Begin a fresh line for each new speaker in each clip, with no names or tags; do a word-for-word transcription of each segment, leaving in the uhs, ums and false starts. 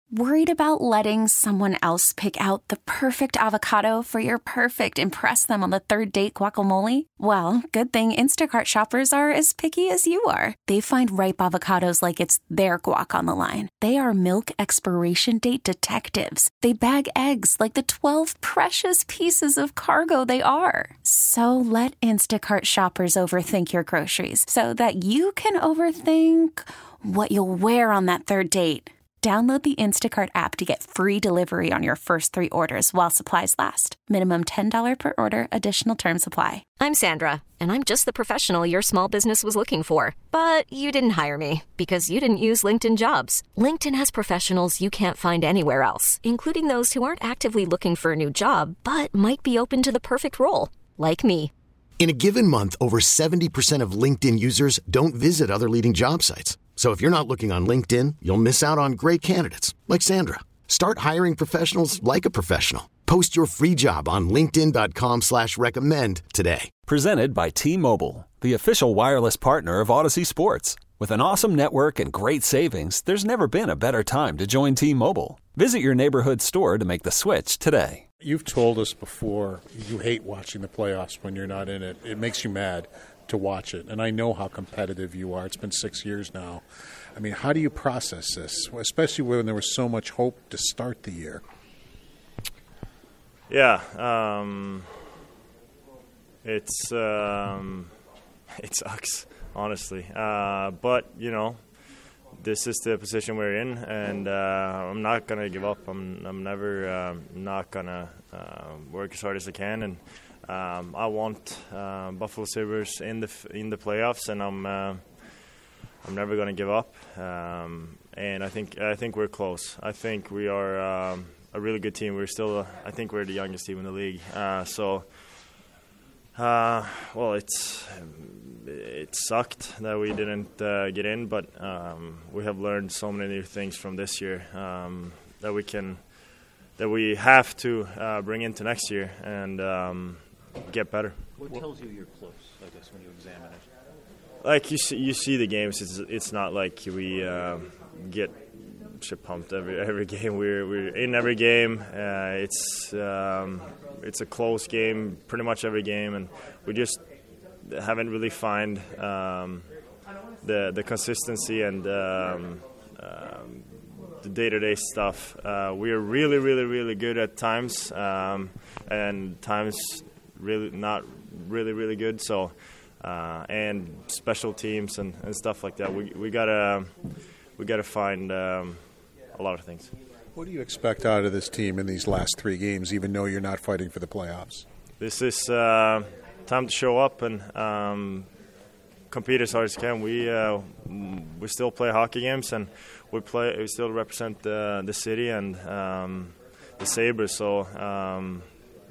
Worried about letting someone else pick out the perfect avocado for your perfect impress them on the third date guacamole? Well, good thing Instacart shoppers are as picky as you are. They find ripe avocados like it's their guac on the line. They are milk expiration date detectives. They bag eggs like the twelve precious pieces of cargo they are. So let Instacart shoppers overthink your groceries so that you can overthink what you'll wear on that third date. Download the Instacart app to get free delivery on your first three orders while supplies last. Minimum ten dollars per order. Additional terms apply.
I'm Sandra, and I'm just the professional your small business was looking for. But you didn't hire me because you didn't use LinkedIn Jobs. LinkedIn has professionals you can't find anywhere else, including those who aren't actively looking for a new job, but might be open to the perfect role, like me.
In a given month, over seventy percent of LinkedIn users don't visit other leading job sites. So if you're not looking on LinkedIn, you'll miss out on great candidates like Sandra. Start hiring professionals like a professional. Post your free job on linkedin dot com slash recommend today.
Presented by T-Mobile, the official wireless partner of Odyssey Sports. With an awesome network and great savings, there's never been a better time to join T-Mobile. Visit your neighborhood store to make the switch today.
You've told us before you hate watching the playoffs when you're not in it. It makes you mad to watch it, and I know how competitive you are. It's been six years now. I mean, how do you process this, especially when there was so much hope to start the year?
Yeah, um, it's um, it sucks, honestly. Uh, but you know, this is the position we're in, and uh, I'm not gonna give up. I'm I'm never um, not gonna uh, work as hard as I can, and um, I want uh, Buffalo Sabres in the in the playoffs, and I'm uh, I'm never gonna give up. Um, and I think I think we're close. I think we are um, a really good team. We're still, uh, I think we're the youngest team in the league. Uh, so, uh, well, it's it sucked that we didn't uh, get in, but um, we have learned so many new things from this year um, that we can that we have to uh, bring into next year and um, get better.
What tells you you're close, I guess, when you examine it?
Like you see, you see the games. It's it's not like we uh, get shit pumped every every game. We're we're in every game. Uh, it's um, it's a close game, pretty much every game, and we just haven't really find um, the the consistency and um, um, the day-to-day stuff. Uh, we are really, really, really good at times, um, and times really not really, really good. So. Uh, and special teams and, and stuff like that. We we gotta we gotta find um, a lot of things.
What do you expect out of this team in these last three games, even though you're not fighting for the playoffs?
This is uh, time to show up and um, compete as hard as we can. We uh, we still play hockey games and we play. We still represent the the city and um, the Sabres. So um,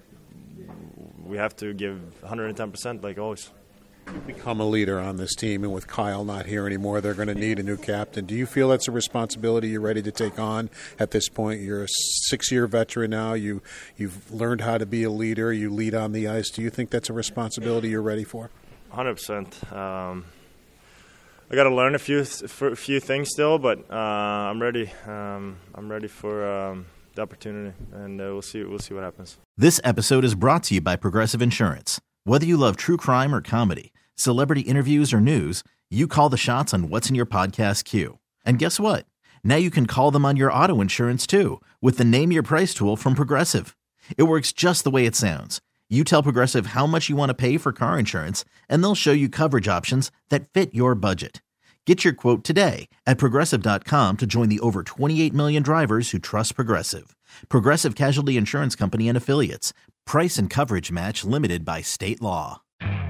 we have to give one hundred ten percent like always.
You've become a leader on this team, and with Kyle not here anymore, they're going to need a new captain. Do you feel that's a responsibility you're ready to take on at this point? You're a six-year veteran now. You, you've learned how to be a leader. You lead on the ice. Do you think that's a responsibility you're ready for?
one hundred percent. Um, I got to learn a few for a few things still, but uh, I'm ready. Um, I'm ready for um, the opportunity, and uh, we'll see. We'll see what happens.
This episode is brought to you by Progressive Insurance. Whether you love true crime or comedy, celebrity interviews or news, you call the shots on what's in your podcast queue. And guess what? Now you can call them on your auto insurance too with the Name Your Price tool from Progressive. It works just the way it sounds. You tell Progressive how much you want to pay for car insurance, and they'll show you coverage options that fit your budget. Get your quote today at Progressive dot com to join the over twenty-eight million drivers who trust Progressive. Progressive Casualty Insurance Company and Affiliates. Price and coverage match limited by state law.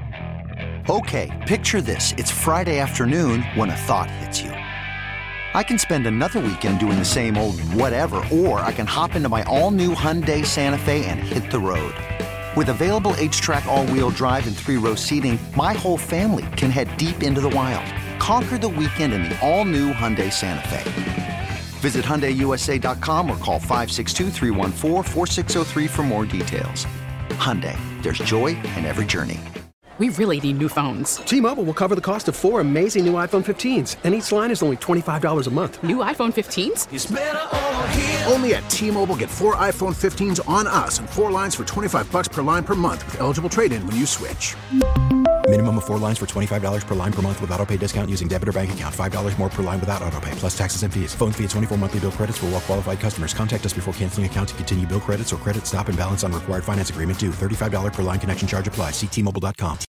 Okay, picture this. It's Friday afternoon when a thought hits you. I can spend another weekend doing the same old whatever, or I can hop into my all-new Hyundai Santa Fe and hit the road. With available H-Track all-wheel drive and three-row seating, my whole family can head deep into the wild. Conquer the weekend in the all-new Hyundai Santa Fe. Visit Hyundai U S A dot com or call five six two, three one four, four six zero three for more details. Hyundai, there's joy in every journey.
We really need new phones.
T-Mobile will cover the cost of four amazing new iPhone fifteens, and each line is only twenty-five dollars a month.
New iPhone fifteens?
It's better over here.
Only at T-Mobile, get four iPhone fifteens on us and four lines for twenty-five bucks per line per month with eligible trade-in when you switch.
Minimum of four lines for twenty-five dollars per line per month with autopay discount using debit or bank account. five dollars more per line without autopay, plus taxes and fees. Phone fee at twenty-four monthly bill credits for well qualified customers. Contact us before canceling account to continue bill credits or credit stop and balance on required finance agreement due. thirty-five dollars per line connection charge applies. See T Mobile dot com.